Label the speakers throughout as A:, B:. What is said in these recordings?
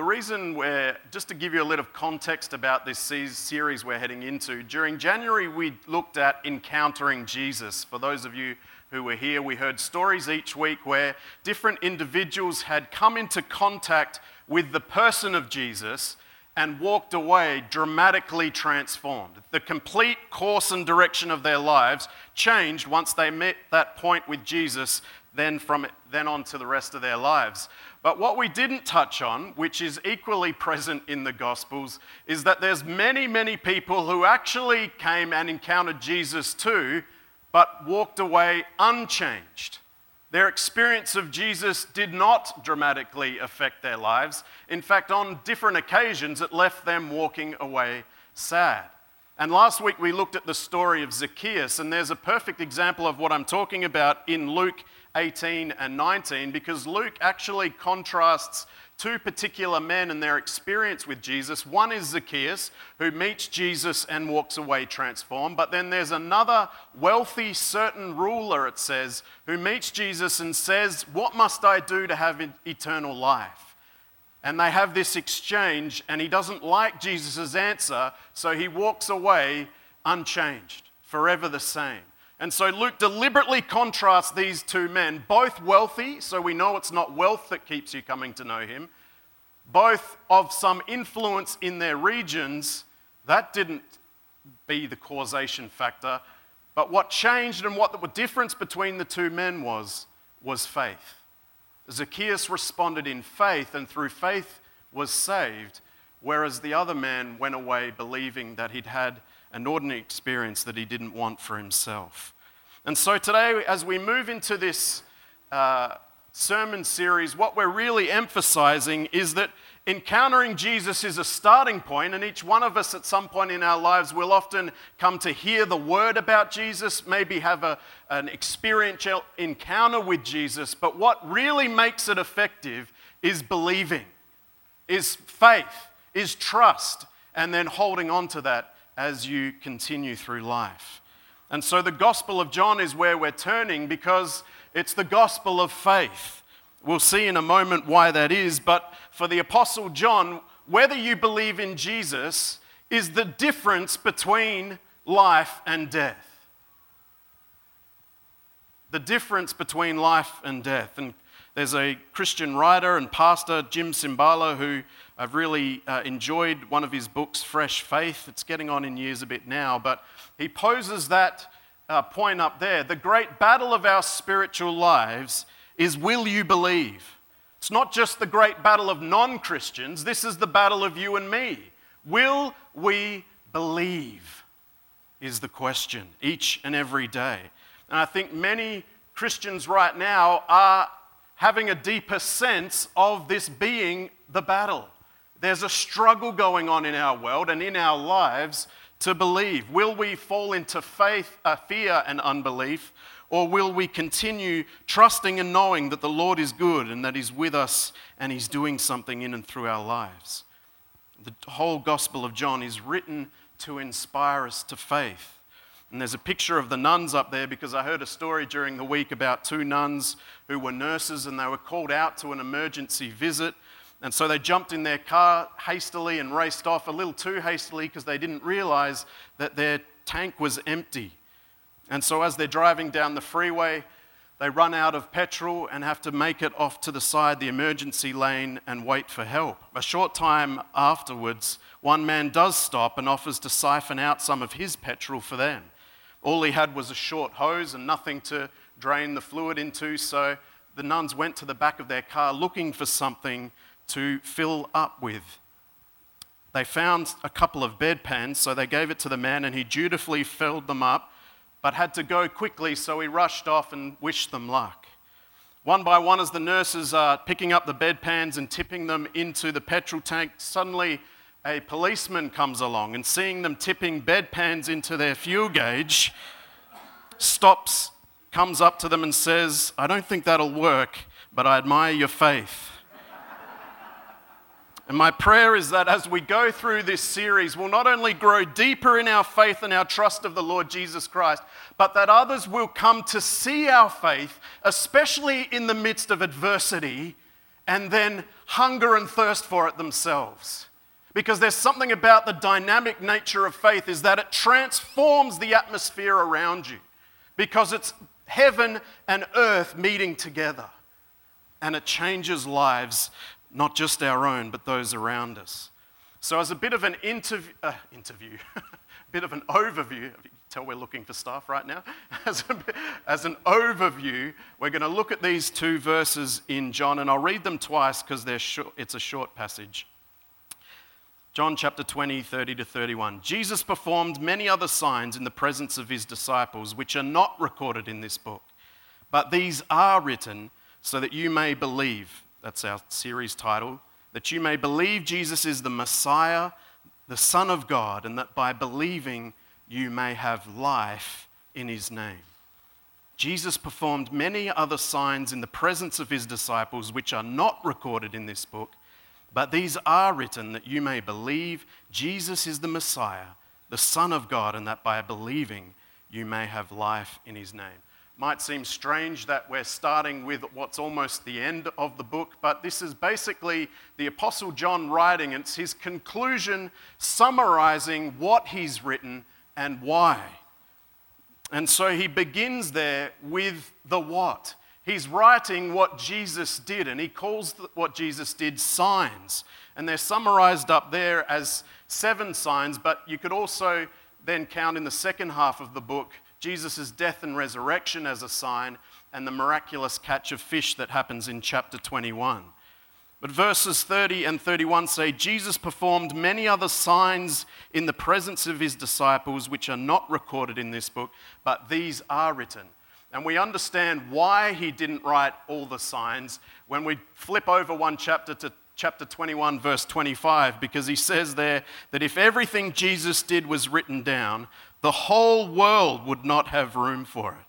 A: reason just to give you a little context about this series we're heading into, during January we looked at encountering Jesus. For those of you who were here, we heard stories each week where different individuals had come into contact with the person of Jesus and walked away dramatically transformed. The complete course and direction of their lives changed once they met that point with Jesus, then on to the rest of their lives. But what we didn't touch on, which is equally present in the Gospels, is that there's many, many people who actually came and encountered Jesus too, but walked away unchanged. Their experience of Jesus did not dramatically affect their lives. In fact, on different occasions, it left them walking away sad. And last week we looked at the story of Zacchaeus, and there's a perfect example of what I'm talking about in Luke 18 and 19, because Luke actually contrasts two particular men and their experience with Jesus. One is Zacchaeus, who meets Jesus and walks away transformed. But then there's another wealthy, certain ruler, it says, who meets Jesus and says, "What must I do to have eternal life?" And they have this exchange, and he doesn't like Jesus' answer, so he walks away unchanged, forever the same. And so Luke deliberately contrasts these two men, both wealthy, so we know it's not wealth that keeps you coming to know him, both of some influence in their regions. That didn't be the causation factor, but what changed and what the difference between the two men was faith. Zacchaeus responded in faith, and through faith was saved, whereas the other man went away believing that he'd had an ordinary experience that he didn't want for himself. And so today, as we move into this sermon series, what we're really emphasizing is that encountering Jesus is a starting point, and each one of us at some point in our lives will often come to hear the word about Jesus, maybe have an experiential encounter with Jesus, but what really makes it effective is believing, is faith, is trust, and then holding on to that as you continue through life. And so the Gospel of John is where we're turning, because it's the gospel of faith. We'll see in a moment why that is, but for the Apostle John, whether you believe in Jesus is the difference between life and death. The difference between life and death. And there's a Christian writer and pastor, Jim Cymbala, who I've really enjoyed one of his books, Fresh Faith. It's getting on in years a bit now, but he poses that point up there. The great battle of our spiritual lives is, will you believe? It's not just the great battle of non-Christians. This is the battle of you and me. Will we believe is the question each and every day. And I think many Christians right now are having a deeper sense of this being the battle. There's a struggle going on in our world and in our lives to believe. Will we fall into fear and unbelief, or will we continue trusting and knowing that the Lord is good and that He's with us and He's doing something in and through our lives? The whole Gospel of John is written to inspire us to faith. And there's a picture of the nuns up there, because I heard a story during the week about two nuns who were nurses, and they were called out to an emergency visit. And so they jumped in their car hastily and raced off, a little too hastily, because they didn't realize that their tank was empty. And so as they're driving down the freeway, they run out of petrol and have to make it off to the side, the emergency lane, and wait for help. A short time afterwards, one man does stop and offers to siphon out some of his petrol for them. All he had was a short hose and nothing to drain the fluid into, so the nuns went to the back of their car looking for something to fill up with. They found a couple of bedpans, so they gave it to the man, and he dutifully filled them up, but had to go quickly, so he rushed off and wished them luck. One by one, as the nurses are picking up the bedpans and tipping them into the petrol tank, suddenly a policeman comes along, and seeing them tipping bedpans into their fuel gauge, stops, comes up to them and says, "I don't think that'll work, but I admire your faith." And my prayer is that as we go through this series, we'll not only grow deeper in our faith and our trust of the Lord Jesus Christ, but that others will come to see our faith, especially in the midst of adversity, and then hunger and thirst for it themselves. Because there's something about the dynamic nature of faith is that it transforms the atmosphere around you. Because it's heaven and earth meeting together. And it changes lives, not just our own, but those around us. So as a bit of an bit of an overview, you can tell we're looking for staff right now. As an overview, we're going to look at these two verses in John, and I'll read them twice because it's a short passage. John chapter 20, 30 to 31. Jesus performed many other signs in the presence of his disciples, which are not recorded in this book. But these are written so that you may believe, that's our series title, that you may believe Jesus is the Messiah, the Son of God, and that by believing you may have life in his name. Jesus performed many other signs in the presence of his disciples, which are not recorded in this book. But these are written that you may believe Jesus is the Messiah, the Son of God, and that by believing you may have life in his name. Might seem strange that we're starting with what's almost the end of the book, but this is basically the Apostle John writing. It's his conclusion summarizing what he's written and why. And so he begins there with the what. He's writing what Jesus did, and he calls what Jesus did signs. And they're summarized up there as 7 signs, but you could also then count in the second half of the book Jesus' death and resurrection as a sign, and the miraculous catch of fish that happens in chapter 21. But verses 30 and 31 say, Jesus performed many other signs in the presence of his disciples, which are not recorded in this book, but these are written. And we understand why he didn't write all the signs when we flip over one chapter to chapter 21, verse 25, because he says there that if everything Jesus did was written down, the whole world would not have room for it.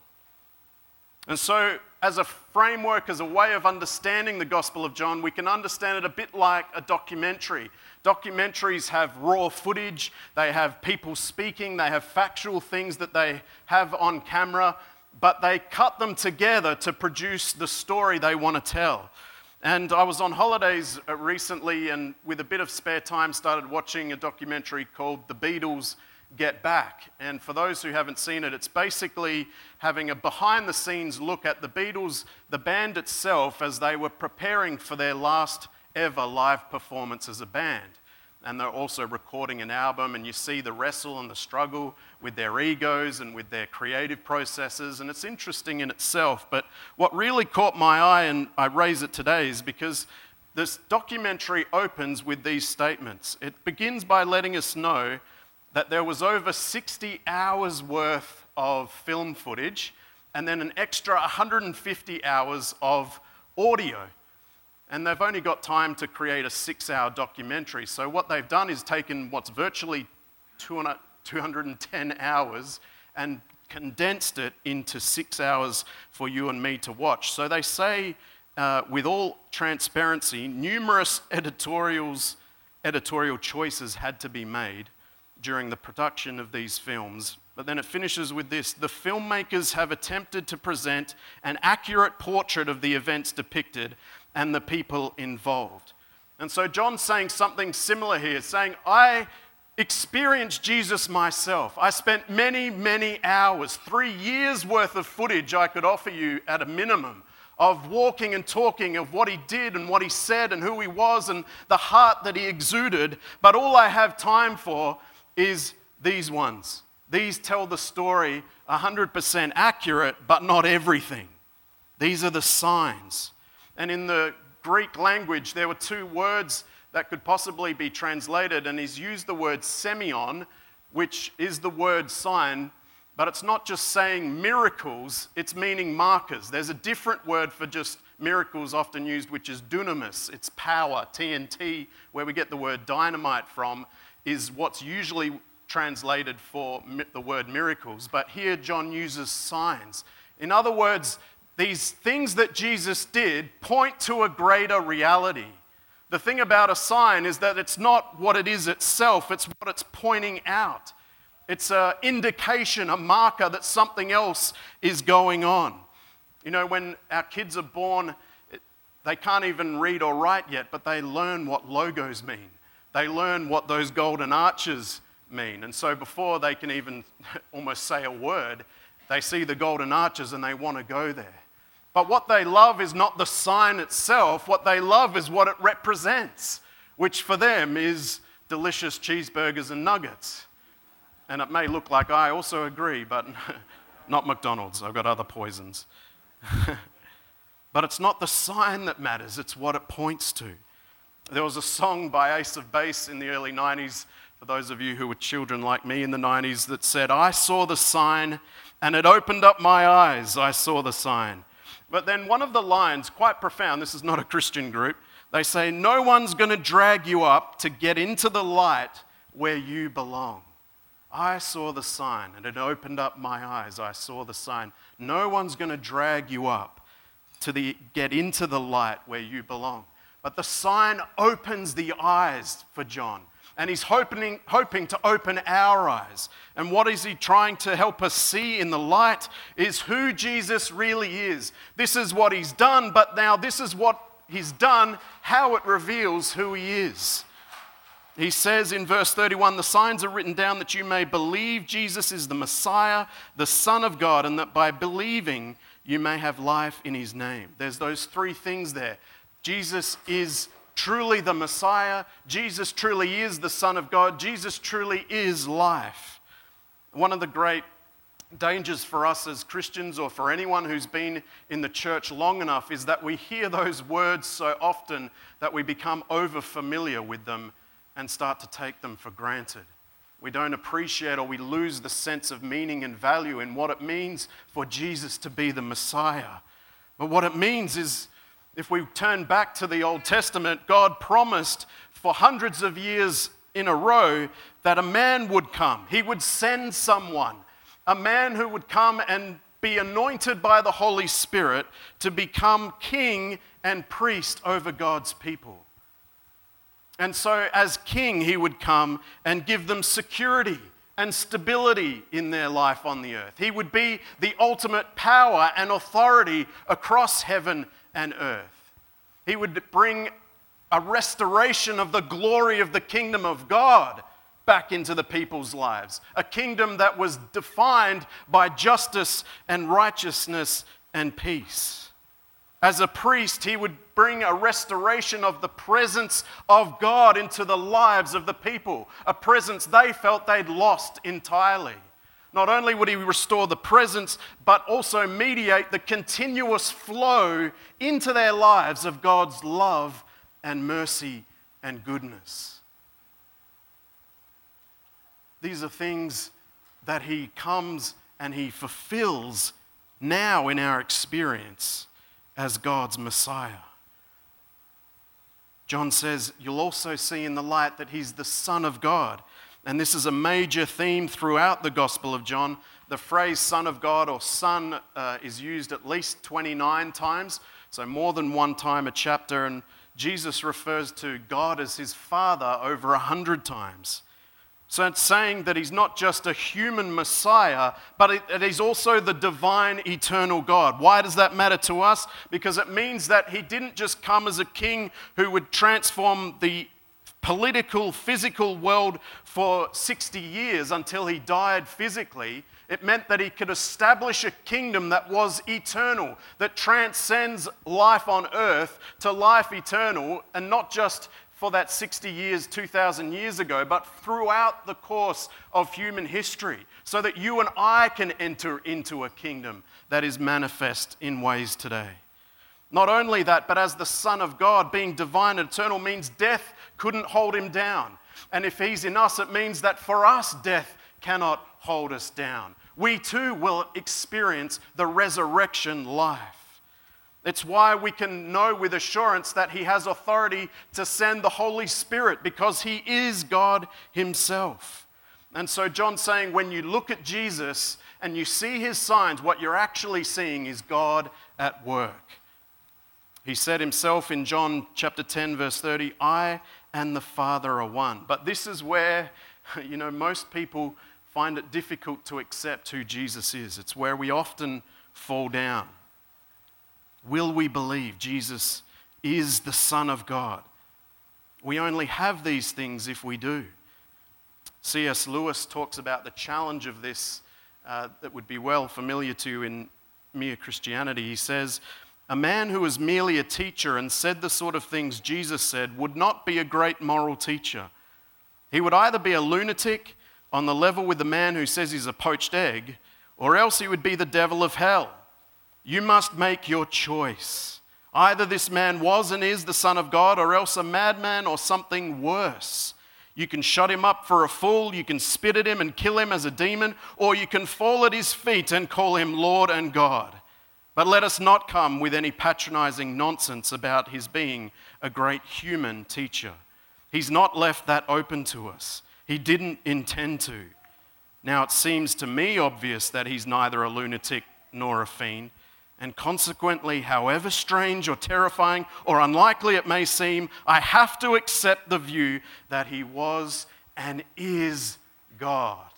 A: And so, as a framework, as a way of understanding the Gospel of John, we can understand it a bit like a documentary. Documentaries have raw footage, they have people speaking, they have factual things that they have on camera, but they cut them together to produce the story they want to tell. And I was on holidays recently, and with a bit of spare time started watching a documentary called The Beatles Get Back. And for those who haven't seen it, it's basically having a behind-the-scenes look at the Beatles, the band itself, as they were preparing for their last ever live performance as a band. And they're also recording an album, and you see the wrestle and the struggle with their egos and with their creative processes, and it's interesting in itself. But what really caught my eye, and I raise it today, is because this documentary opens with these statements. It begins by letting us know that there was over 60 hours worth of film footage, and then an extra 150 hours of audio. And they've only got time to create a 6-hour documentary. So what they've done is taken what's virtually 210 hours and condensed it into 6 hours for you and me to watch. So they say, with all transparency, numerous editorial choices had to be made during the production of these films. But then it finishes with this: the filmmakers have attempted to present an accurate portrait of the events depicted and the people involved. And so John's saying something similar here, saying, I experienced Jesus myself. I spent many, many hours, 3 years worth of footage I could offer you at a minimum, of walking and talking of what he did and what he said and who he was and the heart that he exuded. But all I have time for is these ones. These tell the story 100% accurate, but not everything. These are the signs. And in the Greek language, there were 2 words that could possibly be translated, and he's used the word semeion, which is the word sign, but it's not just saying miracles, it's meaning markers. There's a different word for just miracles often used, which is dunamis. It's power. TNT, where we get the word dynamite from, is what's usually translated for the word miracles. But here John uses signs. In other words, these things that Jesus did point to a greater reality. The thing about a sign is that it's not what it is itself, it's what it's pointing out. It's an indication, a marker that something else is going on. You know, when our kids are born, They can't even read or write yet, but they learn what logos mean. They learn what those golden arches mean. And so before they can even almost say a word, they see the golden arches and they want to go there. But what they love is not the sign itself. What they love is what it represents, which for them is delicious cheeseburgers and nuggets. And it may look like I also agree, but not McDonald's. I've got other poisons. But it's not the sign that matters, it's what it points to. There was a song by Ace of Base in the early 90s, for those of you who were children like me in the 90s, that said, "I saw the sign and it opened up my eyes, I saw the sign." But then one of the lines, quite profound, this is not a Christian group, they say, "No one's going to drag you up to get into the light where you belong." I saw the sign and it opened up my eyes, I saw the sign. No one's going to drag you up to get into the light where you belong. But the sign opens the eyes for John. And he's hoping to open our eyes. And what is he trying to help us see in the light is who Jesus really is. This is what he's done, but now this is what he's done, how it reveals who he is. He says in verse 31, "The signs are written down that you may believe Jesus is the Messiah, the Son of God, and that by believing you may have life in his name." There's those three things there. Jesus is truly the Messiah. Jesus truly is the Son of God. Jesus truly is life. One of the great dangers for us as Christians, or for anyone who's been in the church long enough, is that we hear those words so often that we become over familiar with them and start to take them for granted. We don't appreciate, or we lose the sense of meaning and value in what it means for Jesus to be the Messiah. But what it means is, if we turn back to the Old Testament, God promised for hundreds of years in a row that a man would come. He would send someone, a man who would come and be anointed by the Holy Spirit to become king and priest over God's people. And so as king, he would come and give them security and stability in their life on the earth. He would be the ultimate power and authority across heaven and earth. He would bring a restoration of the glory of the kingdom of God back into the people's lives. A kingdom that was defined by justice and righteousness and peace. As a priest, he would bring a restoration of the presence of God into the lives of the people, a presence they felt they'd lost entirely. Not only would he restore the presence, but also mediate the continuous flow into their lives of God's love and mercy and goodness. These are things that he comes and he fulfills now in our experience as God's Messiah. John says, you'll also see in the light that he's the Son of God. And this is a major theme throughout the Gospel of John. The phrase Son of God or Son is used at least 29 times, so more than one time a chapter. And Jesus refers to God as his Father over 100 times. So it's saying that he's not just a human Messiah, but that he's also the divine, eternal God. Why does that matter to us? Because it means that he didn't just come as a king who would transform the political, physical world for 60 years until he died physically. It meant that he could establish a kingdom that was eternal, that transcends life on earth to life eternal, and not just for that 60 years, 2,000 years ago, but throughout the course of human history, so that you and I can enter into a kingdom that is manifest in ways today. Not only that, but as the Son of God, being divine and eternal means death couldn't hold him down. And if he's in us, it means that for us, death cannot hold us down. We too will experience the resurrection life. It's why we can know with assurance that he has authority to send the Holy Spirit, because he is God himself. And so John's saying, when you look at Jesus and you see his signs, what you're actually seeing is God at work. He said himself in John chapter 10, verse 30, "I and the Father are one." But this is where, most people find it difficult to accept who Jesus is. It's where we often fall down. Will we believe Jesus is the Son of God. We only have these things if we do. C.S. Lewis talks about the challenge of this that would be well familiar to you in Mere Christianity. He says, "A man who was merely a teacher and said the sort of things Jesus said would not be a great moral teacher. He would either be a lunatic on the level with the man who says he's a poached egg, or else he would be the devil of hell. You must make your choice. Either this man was and is the Son of God, or else a madman or something worse. You can shut him up for a fool, you can spit at him and kill him as a demon, or you can fall at his feet and call him Lord and God. But let us not come with any patronizing nonsense about his being a great human teacher. He's not left that open to us. He didn't intend to. Now it seems to me obvious that he's neither a lunatic nor a fiend, and consequently, however strange or terrifying or unlikely it may seem, I have to accept the view that he was and is God."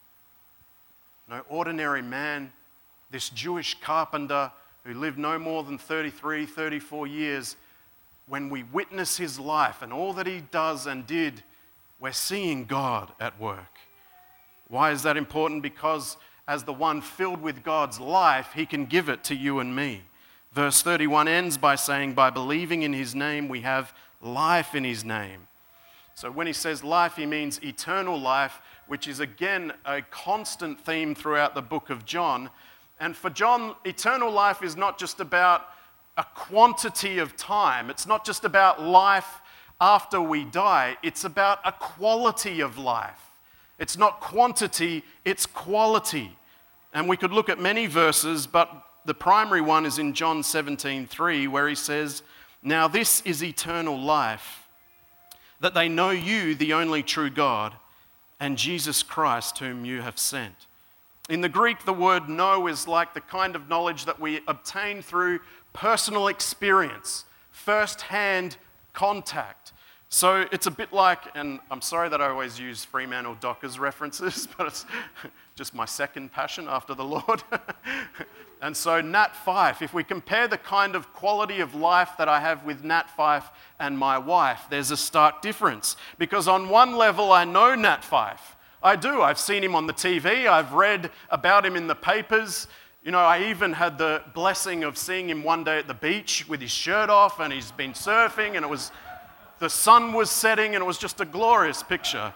A: No ordinary man, this Jewish carpenter who lived no more than 33, 34 years, when we witness his life and all that he does and did, we're seeing God at work. Why is that important? Because as the one filled with God's life, he can give it to you and me. Verse 31 ends by saying, "By believing in his name, we have life in his name." So when he says life, he means eternal life, which is again a constant theme throughout the book of John. And for John, eternal life is not just about a quantity of time. It's not just about life after we die. It's about a quality of life. It's not quantity, it's quality. And we could look at many verses, but the primary one is in John 17:3, where he says, "Now this is eternal life, that they know you, the only true God, and Jesus Christ, whom you have sent." In the Greek, the word know is like the kind of knowledge that we obtain through personal experience, first-hand contact. So it's a bit like, and I'm sorry that I always use Fremantle Dockers references, but it's just my second passion after the Lord. And so Nat Fyfe, if we compare the kind of quality of life that I have with Nat Fyfe and my wife, there's a stark difference. Because on one level, I know Nat Fyfe. I do. I've seen him on the TV. I've read about him in the papers. You know, I even had the blessing of seeing him one day at the beach with his shirt off, and he's been surfing, and the sun was setting, and it was just a glorious picture.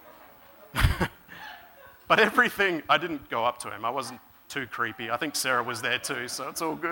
A: But everything, I didn't go up to him. I wasn't too creepy. I think Sarah was there too, so it's all good.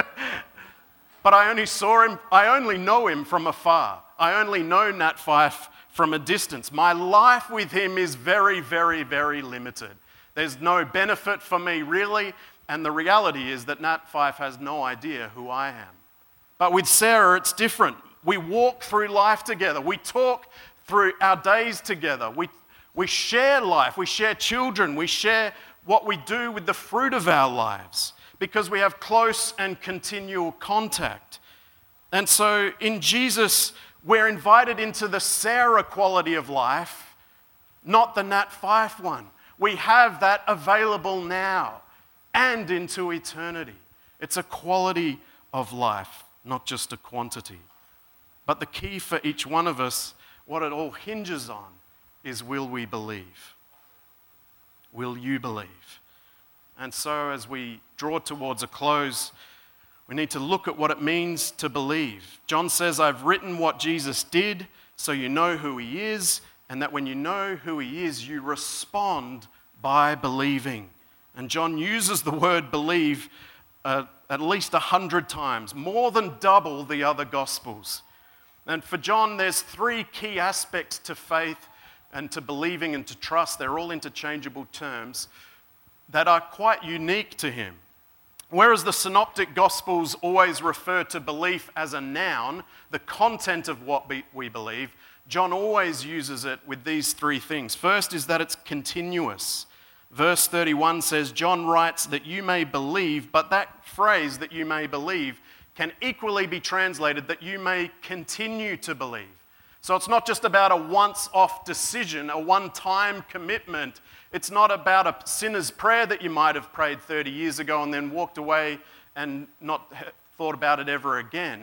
A: But I only know him from afar. I only know Nat Fyfe from a distance. My life with him is very, very, very limited. There's no benefit for me, really, and the reality is that Nat Fyfe has no idea who I am. But with Sarah, it's different. We walk through life together. We talk through our days together. We share life. We share children. We share what we do with the fruit of our lives because we have close and continual contact. And so in Jesus, we're invited into the Sarah quality of life, not the Nat Fyfe one. We have that available now and into eternity. It's a quality of life, not just a quantity. But the key for each one of us, what it all hinges on, is will we believe? Will you believe? And so as we draw towards a close, we need to look at what it means to believe. John says, "I've written what Jesus did so you know who he is, and that when you know who he is, you respond by believing." And John uses the word believe at least 100 times, more than double the other Gospels. And for John, there's three key aspects to faith and to believing and to trust. They're all interchangeable terms that are quite unique to him. Whereas the Synoptic Gospels always refer to belief as a noun, the content of what we believe, John always uses it with these three things. First is that it's continuous. Verse 31 says, John writes that you may believe, but that phrase, that you may believe, can equally be translated that you may continue to believe. So it's not just about a once-off decision, a one-time commitment. It's not about a sinner's prayer that you might have prayed 30 years ago and then walked away and not thought about it ever again.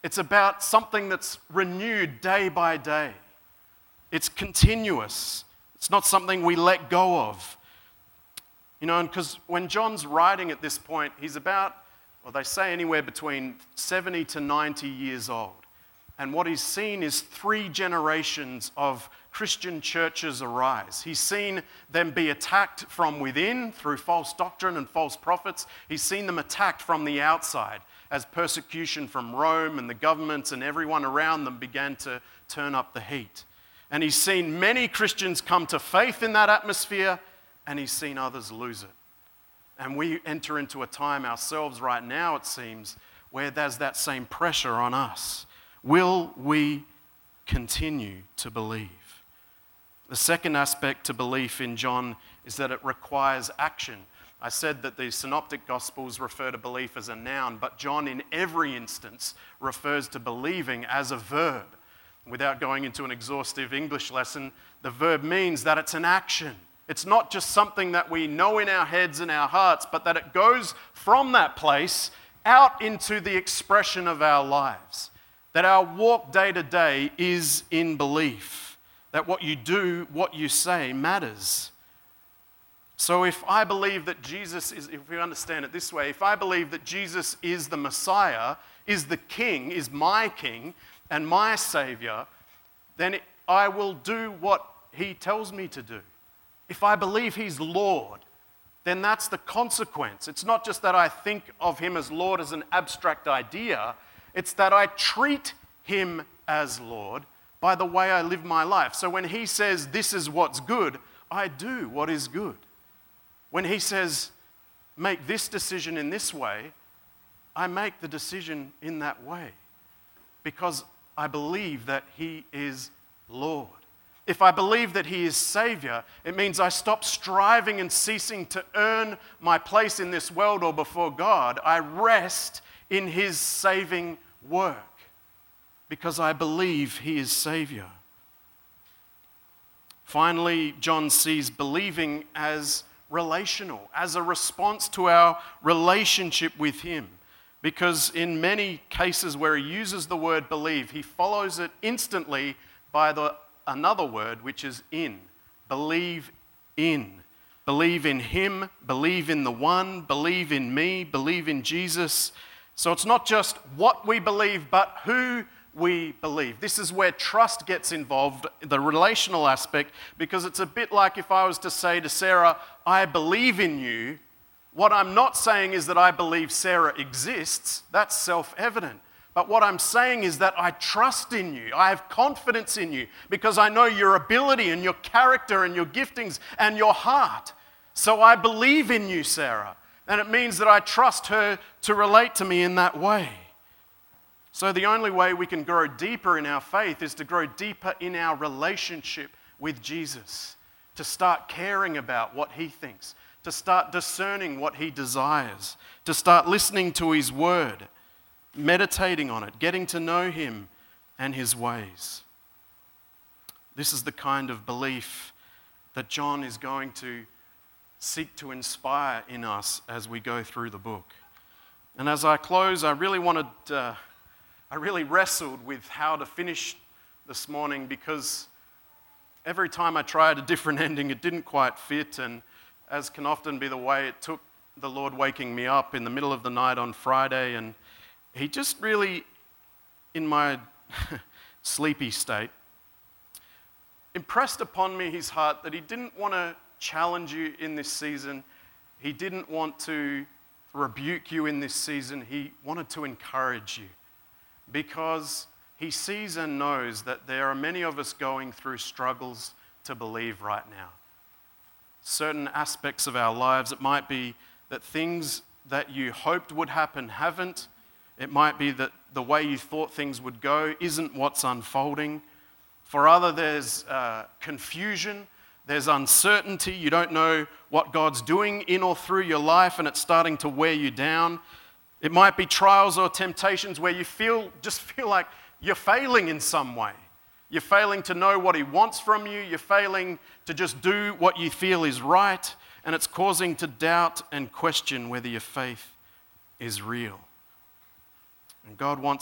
A: It's about something that's renewed day by day. It's continuous. It's not something we let go of. You know, and because when John's writing at this point, he's about, well, they say anywhere between 70 to 90 years old. And what he's seen is 3 generations of Christian churches arise. He's seen them be attacked from within through false doctrine and false prophets. He's seen them attacked from the outside as persecution from Rome and the governments and everyone around them began to turn up the heat. And he's seen many Christians come to faith in that atmosphere, and he's seen others lose it. And we enter into a time ourselves right now, it seems, where there's that same pressure on us. Will we continue to believe? The second aspect to belief in John is that it requires action. I said that the Synoptic Gospels refer to belief as a noun, but John in every instance refers to believing as a verb. Without going into an exhaustive English lesson, the verb means that it's an action. It's not just something that we know in our heads and our hearts, but that it goes from that place out into the expression of our lives. That our walk day to day is in belief. That what you do, what you say matters. So if I believe that Jesus is, if we understand it this way, if I believe that Jesus is the Messiah, is the King, is my King and my Savior, then I will do what He tells me to do. If I believe He's Lord, then that's the consequence. It's not just that I think of Him as Lord as an abstract idea, it's that I treat Him as Lord by the way I live my life. So when He says, this is what's good, I do what is good. When He says, make this decision in this way, I make the decision in that way because I believe that He is Lord. If I believe that He is Savior, it means I stop striving and ceasing to earn my place in this world or before God. I rest in His saving work because I believe He is Savior. Finally, John sees believing as relational, as a response to our relationship with Him. Because in many cases where he uses the word believe, he follows it instantly by another word, which is in. Believe in. Believe in Him, believe in the One, believe in me, believe in Jesus. So it's not just what we believe, but who we believe. This is where trust gets involved, the relational aspect, because it's a bit like if I was to say to Sarah, I believe in you. What I'm not saying is that I believe Sarah exists. That's self-evident. But what I'm saying is that I trust in you. I have confidence in you because I know your ability and your character and your giftings and your heart. So I believe in you, Sarah. And it means that I trust her to relate to me in that way. So the only way we can grow deeper in our faith is to grow deeper in our relationship with Jesus, to start caring about what He thinks, to start discerning what He desires, to start listening to His word, meditating on it, getting to know Him and His ways. This is the kind of belief that John is going to seek to inspire in us as we go through the book. And as I close, I really wrestled with how to finish this morning because every time I tried a different ending, it didn't quite fit, and as can often be the way, it took the Lord waking me up in the middle of the night on Friday, and He just really, in my sleepy state, impressed upon me His heart that He didn't want to challenge you in this season. He didn't want to rebuke you in this season. He wanted to encourage you because He sees and knows that there are many of us going through struggles to believe right now. Certain aspects of our lives, it might be that things that you hoped would happen haven't. It might be that the way you thought things would go isn't what's unfolding. For others, there's confusion, there's uncertainty. You don't know what God's doing in or through your life, and it's starting to wear you down. It might be trials or temptations where you just feel like you're failing in some way. You're failing to know what He wants from you. You're failing to just do what you feel is right, and it's causing to doubt and question whether your faith is real. And God wants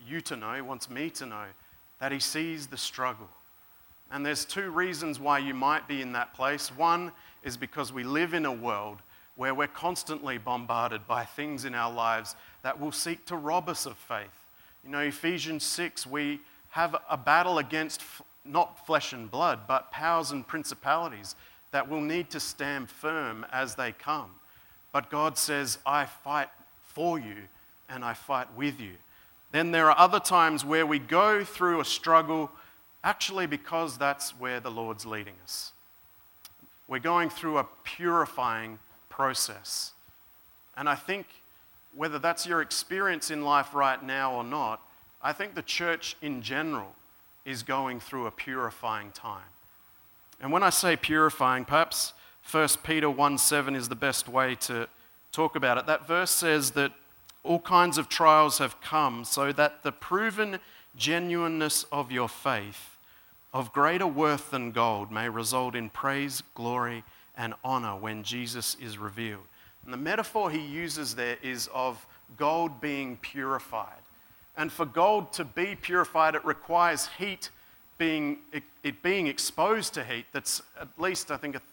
A: you to know, he wants me to know, that he sees the struggle. And there's two reasons why you might be in that place. One is because we live in a world where we're constantly bombarded by things in our lives that will seek to rob us of faith. You know, Ephesians 6, we have a battle against not flesh and blood, but powers and principalities that will need to stand firm as they come. But God says, I fight for you and I fight with you. Then there are other times where we go through a struggle actually because that's where the Lord's leading us. We're going through a purifying process. And I think whether that's your experience in life right now or not, I think the church in general is going through a purifying time. And when I say purifying, perhaps 1 Peter 1:7 is the best way to talk about it. That verse says that all kinds of trials have come so that the proven genuineness of your faith, of greater worth than gold, may result in praise, glory, and honor when Jesus is revealed. And the metaphor he uses there is of gold being purified. And for gold to be purified, it requires heat being exposed to heat that's at least, I think,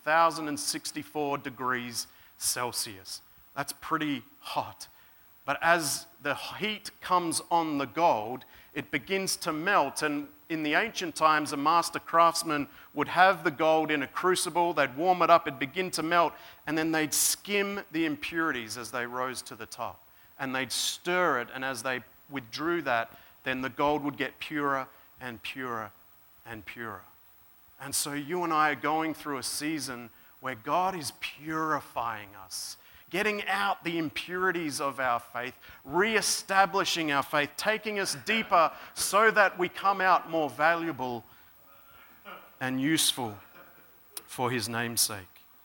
A: 1,064 degrees Celsius. That's pretty hot. But as the heat comes on the gold, it begins to melt. And in the ancient times, a master craftsman would have the gold in a crucible, they'd warm it up, it'd begin to melt, and then they'd skim the impurities as they rose to the top. And they'd stir it, and as they withdrew that, then the gold would get purer and purer and purer. And so you and I are going through a season where God is purifying us, getting out the impurities of our faith, re-establishing our faith, taking us deeper so that we come out more valuable and useful for his name's sake.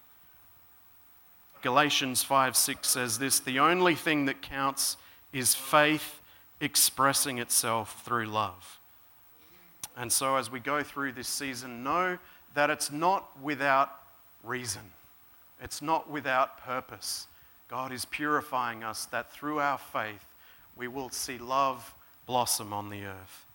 A: Galatians 5:6 says this, the only thing that counts is faith expressing itself through love. And so as we go through this season, know that it's not without reason. It's not without purpose. God is purifying us that through our faith we will see love blossom on the earth.